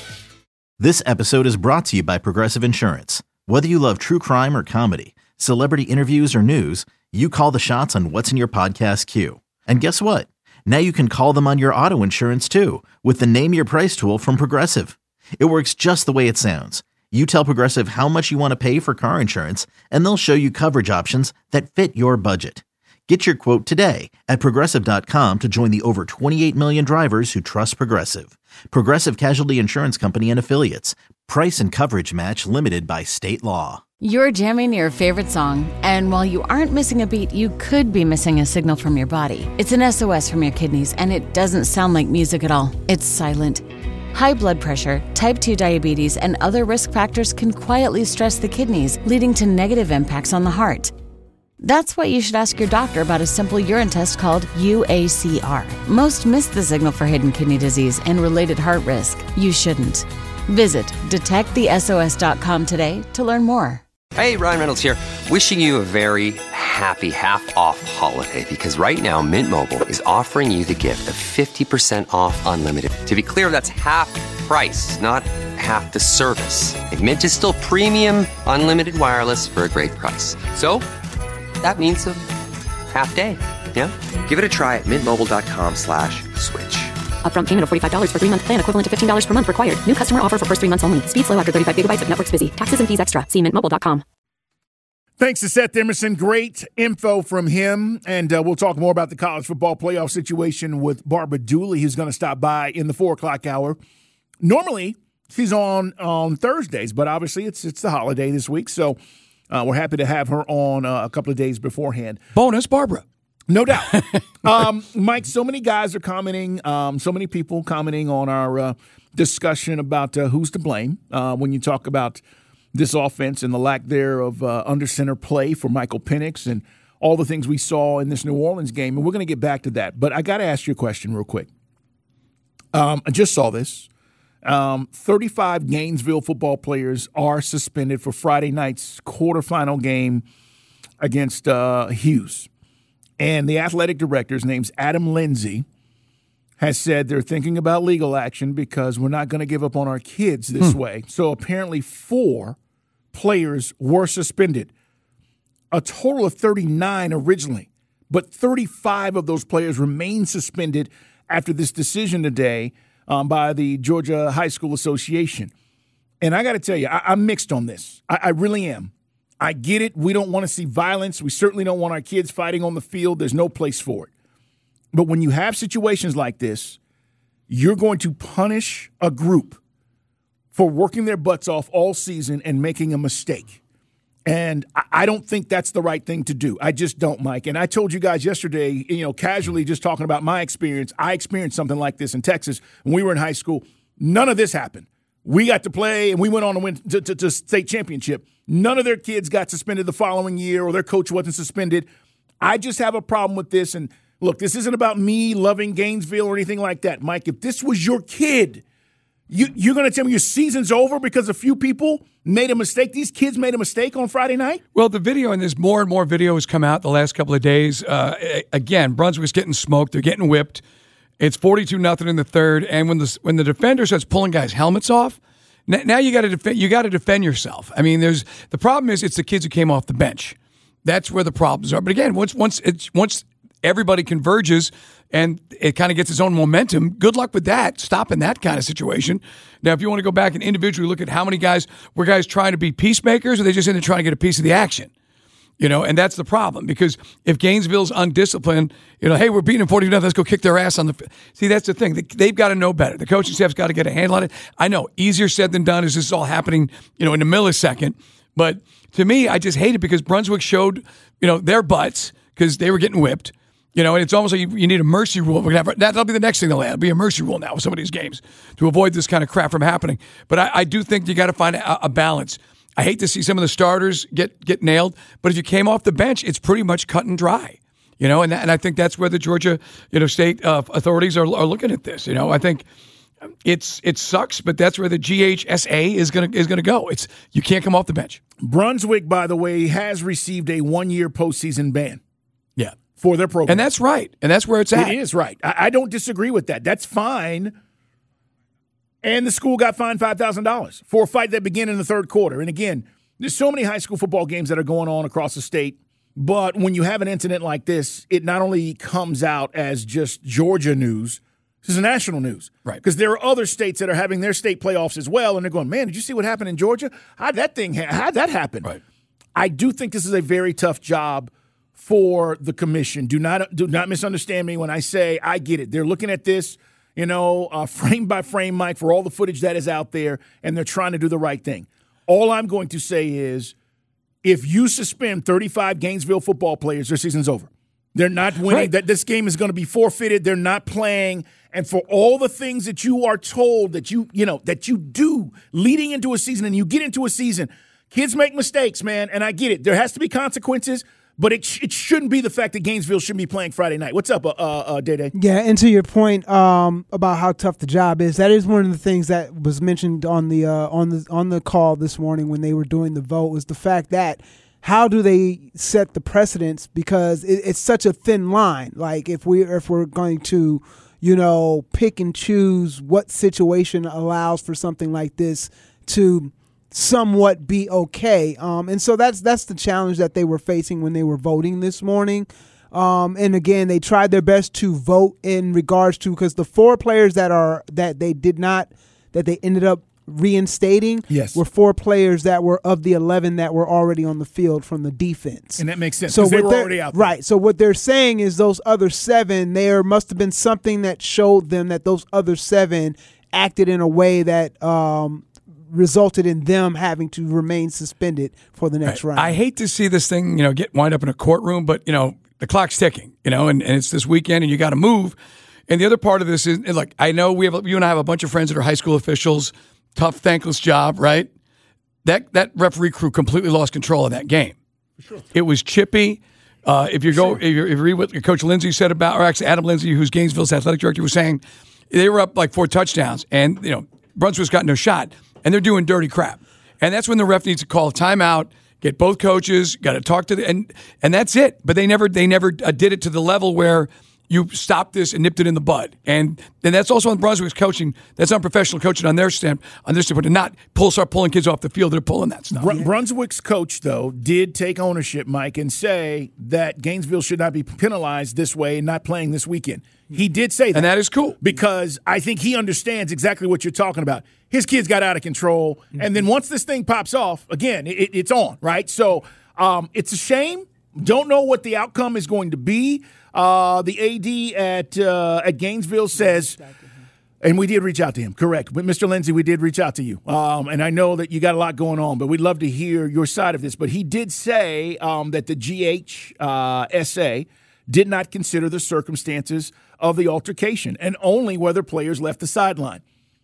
This episode is brought to you by Progressive Insurance. Whether you love true crime or comedy, celebrity interviews or news, you call the shots on what's in your podcast queue. And guess what? Now you can call them on your auto insurance too with the Name Your Price tool from Progressive. It works just the way it sounds. You tell Progressive how much you want to pay for car insurance, and they'll show you coverage options that fit your budget. Get your quote today at Progressive dot com to join the over twenty-eight million drivers who trust Progressive. Progressive Casualty Insurance Company and Affiliates. Price and coverage match limited by state law. You're jamming your favorite song, and while you aren't missing a beat, you could be missing a signal from your body. It's an S O S from your kidneys, and it doesn't sound like music at all. It's silent. High blood pressure, type two diabetes, and other risk factors can quietly stress the kidneys, leading to negative impacts on the heart. That's why you should ask your doctor about a simple urine test called U A C R. Most miss the signal for hidden kidney disease and related heart risk. You shouldn't. Visit detect the S O S dot com today to learn more. Hey, Ryan Reynolds here, wishing you a very happy half-off holiday, because right now Mint Mobile is offering you the gift of fifty percent off unlimited. To be clear, that's half price, not half the service. And Mint is still premium unlimited wireless for a great price. So that means a half day, yeah? Give it a try at mintmobile.com slash switch. Upfront payment of forty-five dollars for three-month plan equivalent to fifteen dollars per month required. New customer offer for first three months only. Speed slow after thirty-five gigabytes if network's busy. Taxes and fees extra. See mint mobile dot com. Thanks to Seth Emerson. Great info from him. And uh, we'll talk more about the college football playoff situation with Barbara Dooley, who's going to stop by in the four o'clock hour. Normally, she's on on Thursdays, but obviously it's it's the holiday this week, so uh, we're happy to have her on uh, a couple of days beforehand. Bonus, Barbara. No doubt. um, Mike, so many guys are commenting, um, so many people commenting on our uh, discussion about uh, who's to blame uh, when you talk about this offense and the lack there of uh, under center play for Michael Penix and all the things we saw in this New Orleans game. And we're going to get back to that. But I got to ask you a question real quick. Um, I just saw this. Um, thirty-five Gainesville football players are suspended for Friday night's quarterfinal game against uh, Hughes. And the athletic director, his name's Adam Lindsay, has said they're thinking about legal action because we're not going to give up on our kids this hmm. way. So apparently four players were suspended. A total of thirty-nine originally, but thirty-five of those players remain suspended after this decision today um, by the Georgia High School Association. And I got to tell you, I, I'm mixed on this. I, I really am. I get it. We don't want to see violence. We certainly don't want our kids fighting on the field. There's no place for it. But when you have situations like this, you're going to punish a group for working their butts off all season and making a mistake. And I don't think that's the right thing to do. I just don't, Mike. And I told you guys yesterday, you know, casually just talking about my experience, I experienced something like this in Texas when we were in high school. None of this happened. We got to play, and we went on to win to, to, to state championship. None of their kids got suspended the following year, or their coach wasn't suspended. I just have a problem with this. And look, this isn't about me loving Gainesville or anything like that. Mike, if this was your kid, you, you're going to tell me your season's over because a few people made a mistake? These kids made a mistake on Friday night? Well, the video, and there's more and more videos come out the last couple of days. Uh, again, Brunswick's getting smoked. They're getting whipped. It's forty-two nothing in the third, and when the when the defender starts pulling guys' helmets off, n- now you got to defend. You got to defend yourself. I mean, there's the problem is it's the kids who came off the bench. That's where the problems are. But again, once once it's once everybody converges and it kind of gets its own momentum, good luck with that, stopping that kind of situation. Now, if you want to go back and individually look at how many guys were guys trying to be peacemakers, or they just ended up trying to get a piece of the action. You know, and that's the problem, because if Gainesville's undisciplined, you know, hey, we're beating them forty nothing, let's go kick their ass on the – see, that's the thing. They've got to know better. The coaching staff's got to get a handle on it. I know, easier said than done, as this is all happening, you know, in a millisecond. But to me, I just hate it because Brunswick showed, you know, their butts because they were getting whipped. You know, and it's almost like you, you need a mercy rule. We're gonna have, that'll be the next thing they'll add. It'll be a mercy rule now with some of these games to avoid this kind of crap from happening. But I, I do think you got to find a, a balance. I hate to see some of the starters get get nailed, but if you came off the bench, it's pretty much cut and dry. You know, and and I think that's where the Georgia, you know, state uh, authorities are are looking at this. You know, I think it's it sucks, but that's where the G H S A is gonna is gonna go. It's you can't come off the bench. Brunswick, by the way, has received a one year postseason ban. Yeah, for their program, and that's right, and that's where it's at. It is right. I, I don't disagree with that. That's fine. And the school got fined five thousand dollars for a fight that began in the third quarter. And again, there's so many high school football games that are going on across the state. But when you have an incident like this, it not only comes out as just Georgia news, this is national news. Right. Because there are other states that are having their state playoffs as well. And they're going, man, did you see what happened in Georgia? How'd that thing, ha- how'd that happen? Right. I do think this is a very tough job for the commission. Do not, do not misunderstand me when I say I get it. They're looking at this, you know, uh, frame by frame, Mike, for all the footage that is out there, and they're trying to do the right thing. All I'm going to say is if you suspend thirty-five Gainesville football players, their season's over. They're not winning. Right. That this game is going to be forfeited. They're not playing. And for all the things that you are told that you, you know, that you do leading into a season, and you get into a season, kids make mistakes, man, and I get it. There has to be consequences. But it sh- it shouldn't be the fact that Gainesville shouldn't be playing Friday night. What's up, uh, uh, Day-Day? Yeah, and to your point um, about how tough the job is, that is one of the things that was mentioned on the uh, on the on the call this morning when they were doing the vote, was the fact that how do they set the precedents, because it, it's such a thin line. Like if we if we're going to, you know, pick and choose what situation allows for something like this to somewhat be okay. Um, and so that's that's the challenge that they were facing when they were voting this morning. Um, and again, they tried their best to vote in regards to, because the four players that are that they did not that they ended up reinstating yes. were four players that were of the eleven that were already on the field from the defense. And that makes sense, so because they were they're- already out there. Right. So what they're saying is those other seven, there must have been something that showed them that those other seven acted in a way that um, resulted in them having to remain suspended for the next Right. round. I hate to see this thing, you know, get wind up in a courtroom, but, you know, the clock's ticking, you know, and, and it's this weekend and you got to move. And the other part of this is, and look, I know we have, you and I have a bunch of friends that are high school officials, tough, thankless job, right? That that referee crew completely lost control of that game. Sure. It was chippy. Uh, if you go, if, you if you read what Coach Lindsay said about, or actually Adam Lindsay, who's Gainesville's athletic director, was saying, they were up like four touchdowns, and you know Brunswick's got no shot, and they're doing dirty crap. And that's when the ref needs to call a timeout, get both coaches, got to talk to the, and and that's it. But they never they never uh, did it to the level where you stopped this and nipped it in the bud. And and that's also on Brunswick's coaching. That's unprofessional coaching on their stand, on their standpoint, to not pull start pulling kids off the field. They're pulling that stuff. Br- Brunswick's coach, though, did take ownership, Mike, and say that Gainesville should not be penalized this way and not playing this weekend. He did say that. And that is cool. Because I think he understands exactly what you're talking about. His kids got out of control. Mm-hmm. And then once this thing pops off, again, it, it's on, right? So um, it's a shame. Don't know what the outcome is going to be. Uh, the A D at uh, at Gainesville says, and we did reach out to him, correct. But Mister Lindsay, we did reach out to you. Um, and I know that you got a lot going on, but we'd love to hear your side of this. But he did say um, that the G H S A did not consider the circumstances of the altercation and only whether players left the sideline.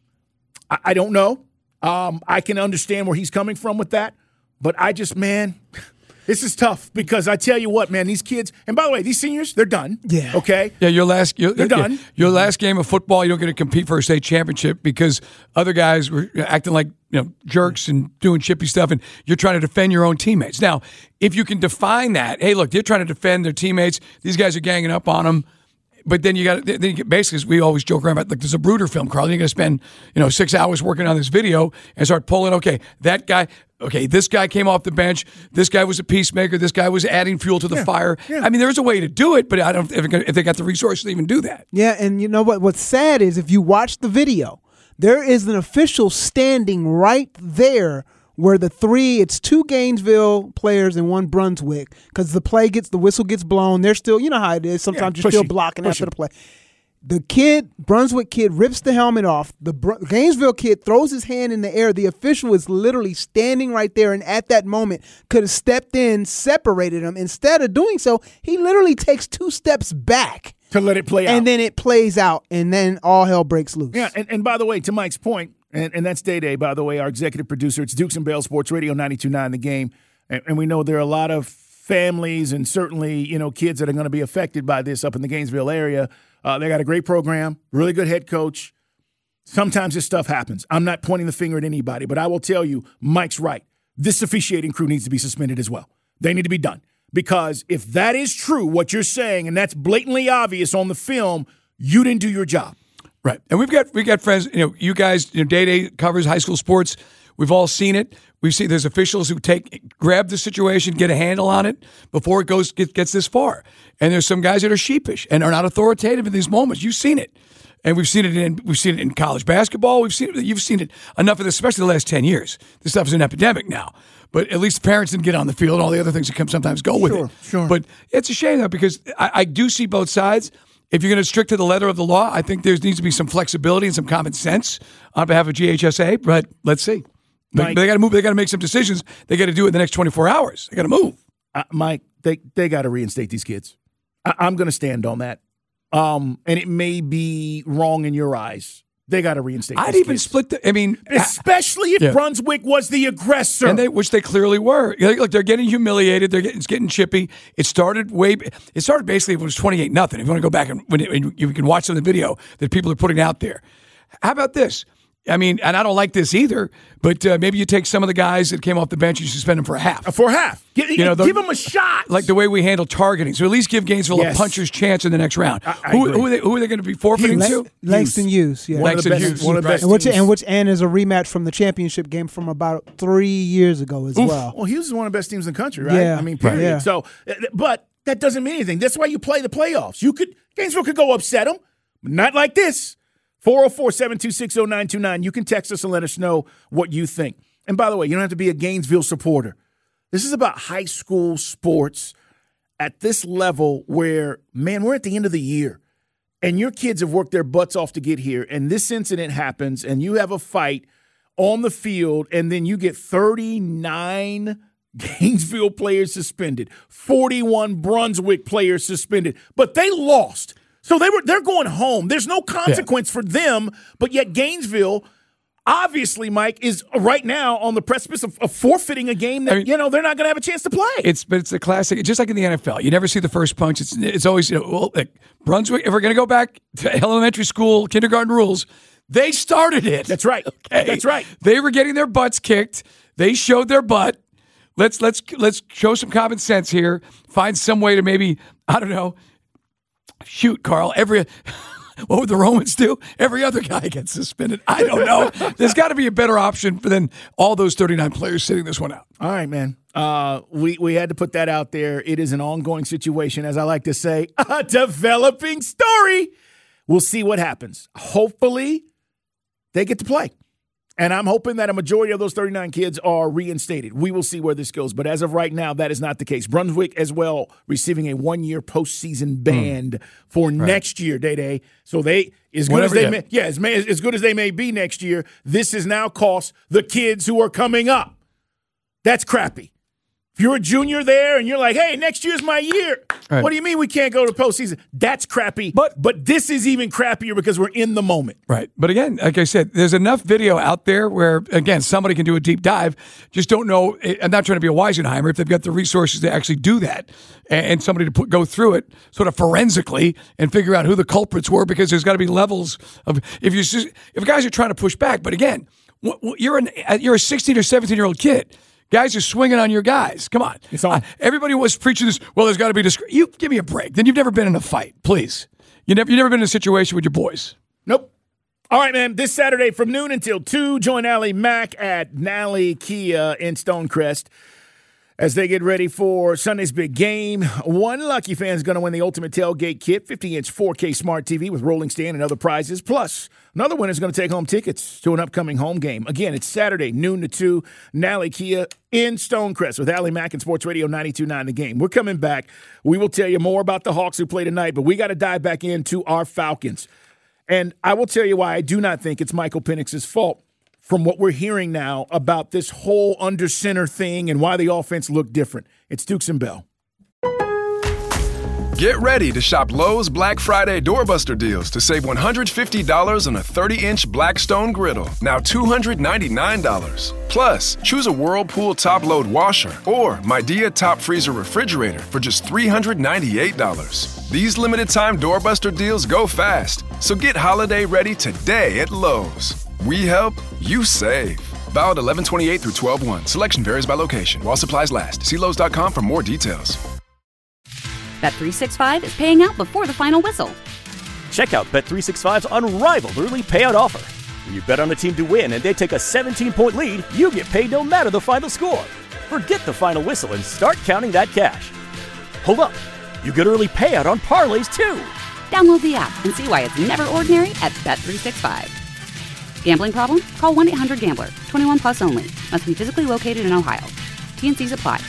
I, I don't know. Um, I can understand where he's coming from with that. But I just, man... This is tough because I tell you what, man, these kids, and by the way, these seniors, they're done. Yeah. Okay? Yeah, your last your, they're done. Your last game of football, you don't get to compete for a state championship because other guys were acting like, you know, jerks and doing chippy stuff, and you're trying to defend your own teammates. Now, if you can define that, hey, look, they're trying to defend their teammates, these guys are ganging up on them. But then you got to basically, we always joke around about, like, there's a Bruder film, Carl. You're going to spend, you know, six hours working on this video and start pulling, okay, that guy, okay, this guy came off the bench. This guy was a peacemaker. This guy was adding fuel to the yeah, fire. Yeah. I mean, there's a way to do it, but I don't if, if they got the resources to even do that. Yeah, and you know what? What's sad is if you watch the video, there is an official standing right there where the three, it's two Gainesville players and one Brunswick, because the play gets, the whistle gets blown. They're still, you know how it is. Sometimes yeah, you're pushy, still blocking pushy. after the play. The kid, Brunswick kid, rips the helmet off. The Br- Gainesville kid throws his hand in the air. The official is literally standing right there, and at that moment could have stepped in, separated him. Instead of doing so, he literally takes two steps back. To let it play out. And then it plays out, and then all hell breaks loose. Yeah, and, and by the way, to Mike's point, and, and that's Day Day, by the way, our executive producer. It's Dukes and Bell Sports Radio ninety-two point nine The Game. And, and we know there are a lot of families and certainly, you know, kids that are going to be affected by this up in the Gainesville area. Uh, they got a great program, really good head coach. Sometimes this stuff happens. I'm not pointing the finger at anybody, but I will tell you, Mike's right. This officiating crew needs to be suspended as well. They need to be done. Because if that is true, what you're saying, and that's blatantly obvious on the film, you didn't do your job. Right. And we've got we got friends, you know, you guys, you know, Day Day covers high school sports. We've all seen it. We've seen there's officials who take grab the situation, get a handle on it before it goes get, gets this far. And there's some guys that are sheepish and are not authoritative in these moments. You've seen it. And we've seen it in we've seen it in college basketball. We've seen it, you've seen it enough of this, especially the last ten years. This stuff is an epidemic now. But at least the parents didn't get on the field and all the other things that come sometimes go with sure, it. Sure. But it's a shame though, because I, I do see both sides. If you're going to stick to the letter of the law, I think there needs to be some flexibility and some common sense on behalf of G H S A. But let's see. Mike, they got to move. They got to make some decisions. They got to do it in the next twenty-four hours. They got to move. Uh, Mike, they they got to reinstate these kids. I, I'm going to stand on that. Um, and it may be wrong in your eyes. They got to reinstate. I'd these even kids. split the. I mean, especially if yeah. Brunswick was the aggressor, and they, which they clearly were. Look, they're getting humiliated. They're getting, it's getting chippy. It started way. It started basically. It was twenty-eight nothing. If you want to go back and when, it, when you can watch some of the video that people are putting out there. How about this? I mean, and I don't like this either, but uh, maybe you take some of the guys that came off the bench and you suspend them for a half. For a half. Give, you know, the, give them a shot. Like the way we handle targeting. So at least give Gainesville yes. a puncher's chance in the next round. I, I who, agree. who, are they, who are they going to be forfeiting Hughes. to? Langston Hughes. Yeah. One of the Langston best, Hughes. one of the best And which, teams. and which and is a rematch from the championship game from about three years ago as Oof. well. Well, Hughes is one of the best teams in the country, right? Yeah. I mean, period. Right. Yeah. So, but that doesn't mean anything. That's why you play the playoffs. You could Gainesville could go upset them, but not like this. four oh four, seven two six, oh nine two nine. You can text us and let us know what you think. And by the way, you don't have to be a Gainesville supporter. This is about high school sports at this level where, man, we're at the end of the year. And your kids have worked their butts off to get here. And this incident happens, and you have a fight on the field, and then you get thirty-nine Gainesville players suspended, forty-one Brunswick players suspended. But they lost. So they were they're going home. There's no consequence yeah. for them, but yet Gainesville, obviously, Mike, is right now on the precipice of, of forfeiting a game that I mean, you know they're not going to have a chance to play. It's but it's a classic, just like in the N F L. You never see the first punch. It's it's always you know well, like Brunswick. If we're going to go back to elementary school, kindergarten rules, they started it. That's right. Okay, that's right. They were getting their butts kicked. They showed their butt. Let's let's let's show some common sense here. Find some way to maybe I don't know. Shoot, Carl, every... What would the Romans do? Every other guy gets suspended. I don't know. There's got to be a better option than all those thirty-nine players sitting this one out. All right, man. Uh, we, we had to put that out there. It is an ongoing situation, as I like to say, a developing story. We'll see what happens. Hopefully, they get to play. And I'm hoping that a majority of those thirty-nine kids are reinstated. We will see where this goes. But as of right now, that is not the case. Brunswick as well receiving a one-year postseason ban mm. for right. next year, Day-Day. So they, as good Whatever, as they yeah. may, yeah, as, may, as good as they may be next year, this has now cost the kids who are coming up. That's crappy. If you're a junior there and you're like, hey, next year's my year. Right. What do you mean we can't go to postseason? That's crappy. But but this is even crappier because we're in the moment. Right. But again, like I said, there's enough video out there where, again, somebody can do a deep dive. Just don't know. I'm not trying to be a Weisenheimer if they've got the resources to actually do that and somebody to put, go through it sort of forensically and figure out who the culprits were, because there's got to be levels of if you if guys are trying to push back. But again, you're an you're a sixteen or seventeen year old kid. Guys are swinging on your guys. Come on. It's on. Uh, everybody was preaching this, well, there's got to be discretion. You give me a break. Then you've never been in a fight, please. You never, you've never been in a situation with your boys. Nope. All right, man. This Saturday from noon until two, join Allie Mack at Nally Kia in Stonecrest as they get ready for Sunday's big game. One lucky fan is going to win the Ultimate Tailgate Kit, fifty inch four K Smart T V with rolling stand and other prizes. Plus, another winner is going to take home tickets to an upcoming home game. Again, it's Saturday, noon to two, Nally Kia in Stonecrest with Allie Mack and Sports Radio ninety-two point nine The Game. We're coming back. We will tell you more about the Hawks who play tonight, but we got to dive back into our Falcons. And I will tell you why I do not think it's Michael Penix's fault from what we're hearing now about this whole under center thing and why the offense looked different. It's Dukes and Bell. Get ready to shop Lowe's Black Friday Doorbuster deals to save one hundred fifty dollars on a thirty inch Blackstone griddle, now two hundred ninety-nine dollars. Plus, choose a Whirlpool top-load washer or Midea top freezer refrigerator for just three hundred ninety-eight dollars. These limited-time Doorbuster deals go fast, so get holiday ready today at Lowe's. We help, you save. Valid eleven twenty-eight through twelve one. Selection varies by location. While supplies last. See Lowe's dot com for more details. Bet three sixty-five is paying out before the final whistle. Check out Bet three sixty-five's unrivaled early payout offer. When you bet on a team to win and they take a seventeen point lead, you get paid no matter the final score. Forget the final whistle and start counting that cash. Hold up. You get early payout on parlays too. Download the app and see why it's never ordinary at Bet three sixty-five. Gambling problem? Call one eight hundred gambler. twenty-one plus only. Must be physically located in Ohio. T and C's apply.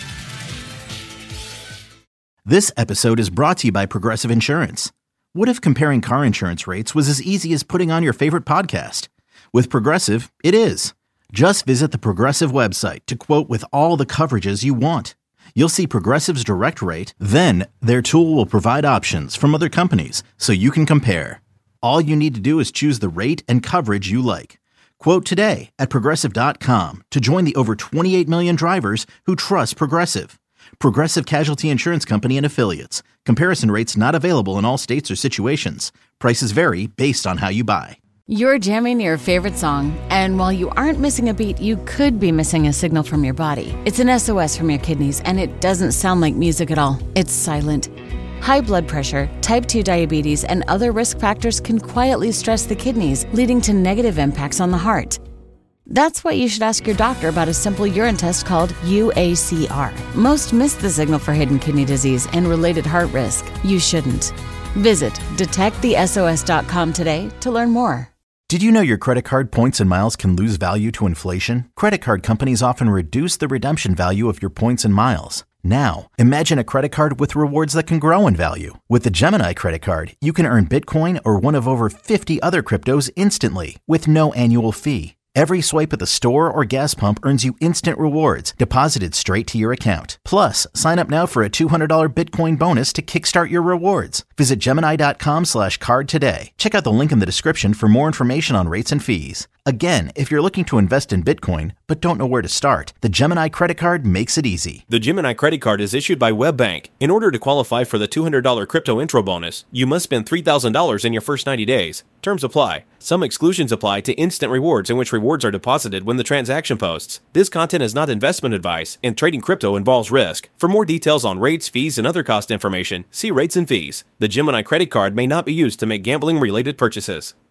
This episode is brought to you by Progressive Insurance. What if comparing car insurance rates was as easy as putting on your favorite podcast? With Progressive, it is. Just visit the Progressive website to quote with all the coverages you want. You'll see Progressive's direct rate, then their tool will provide options from other companies so you can compare. All you need to do is choose the rate and coverage you like. Quote today at Progressive dot com to join the over twenty-eight million drivers who trust Progressive. Progressive Casualty Insurance Company and Affiliates. Comparison rates not available in all states or situations. Prices vary based on how you buy. You're jamming your favorite song, and while you aren't missing a beat, you could be missing a signal from your body. It's an S O S from your kidneys, and it doesn't sound like music at all. It's silent. High blood pressure, type two diabetes, and other risk factors can quietly stress the kidneys, leading to negative impacts on the heart. That's why you should ask your doctor about a simple urine test called U A C R. Most miss the signal for hidden kidney disease and related heart risk. You shouldn't. Visit detect the S O S dot com today to learn more. Did you know your credit card points and miles can lose value to inflation? Credit card companies often reduce the redemption value of your points and miles. Now, imagine a credit card with rewards that can grow in value. With the Gemini credit card, you can earn Bitcoin or one of over fifty other cryptos instantly with no annual fee. Every swipe at the store or gas pump earns you instant rewards deposited straight to your account. Plus, sign up now for a two hundred dollars Bitcoin bonus to kickstart your rewards. Visit Gemini dot com slash card today. Check out the link in the description for more information on rates and fees. Again, if you're looking to invest in Bitcoin but don't know where to start, the Gemini credit card makes it easy. The Gemini credit card is issued by WebBank. In order to qualify for the two hundred dollars crypto intro bonus, you must spend three thousand dollars in your first ninety days. Terms apply. Some exclusions apply to instant rewards in which rewards are deposited when the transaction posts. This content is not investment advice, and trading crypto involves risk. For more details on rates, fees, and other cost information, see rates and fees. The The Gemini credit card may not be used to make gambling-related purchases.